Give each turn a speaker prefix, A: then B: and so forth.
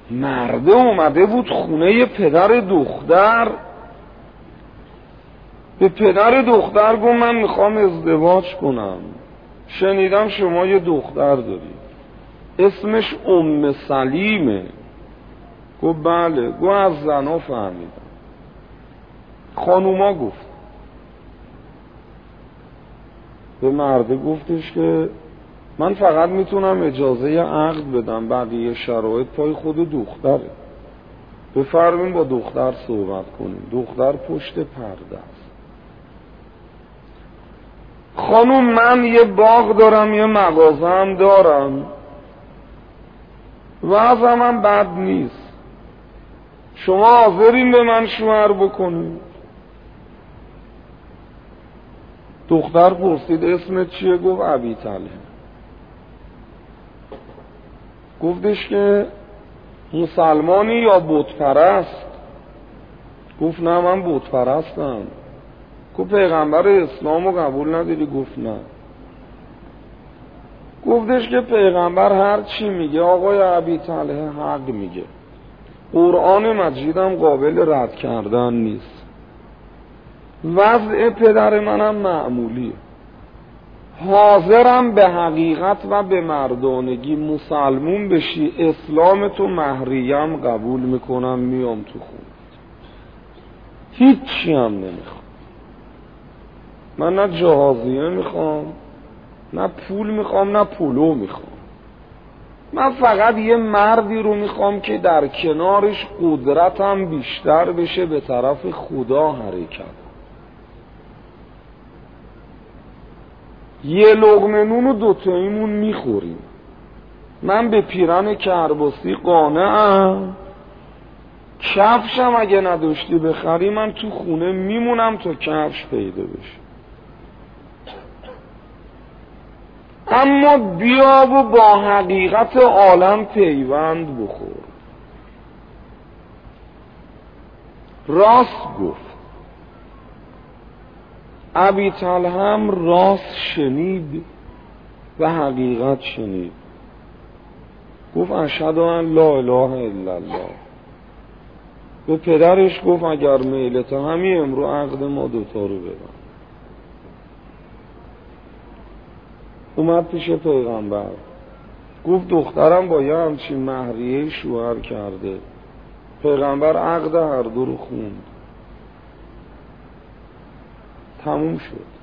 A: مرده اومده بود خونه پدر دختر، به پدر دختر گفت من میخوام ازدواج کنم، شنیدم شما یه دختر دارید اسمش ام سلیمه. گفت بله. گفت از زنا فهمیدم. خانوما گفت. به مرده گفتش که من فقط میتونم اجازه عقد بدم، بقیه شرایط پای خود دختره، بفرمین با دختر صحبت کنیم. دختر پشت پرده است. خانوم من یه باغ دارم، یه مغازه هم دارم، وضعم هم بد نیست، شما حاضرین به من شوهر بکنید؟ دختر پرسید اسمت چیه؟ گفت ابی طلحه. گفتش که مسلمانی یا بت پرست؟ گفت نه من بت پرستم. گفت پیغمبر اسلامو قبول نداری؟ گفت نه. گفتش که پیغمبر هر چی میگه آقای ابی طلحه حق میگه، قرآن مجیدم قابل رد کردن نیست، وضع پدر منم معمولیه، حاضرم به حقیقت و به مردانگی مسلمون بشی، اسلام تو مهریم قبول میکنم، میام تو خونت، هیچی هم نمیخوام، من نه جهازیه میخوام، نه پول میخوام، نه پولو میخوام، من فقط یه مردی رو میخوام که در کنارش قدرتم بیشتر بشه به طرف خدا حرکت. یه لقمه نون و دوتاییمون میخوریم، من به پیرن کرباسی قانعم، کفشم اگه نداشتی بخری من تو خونه میمونم تا کفش پیدا بشه، اما بیا و با حقیقت عالم پیوند بخور. راست گفت. ابی طلحه هم راست شنید و حقیقت شنید. گفت اشهد ان لا اله الا الله. به پدرش گفت اگر میلت همین امرو عقد ما دوتا رو ببند. اومد پیش پیغمبر گفت دخترم با یه همچین مهریه شوهر کرده. پیغمبر عقد هر دو رو خوند، تموم شد.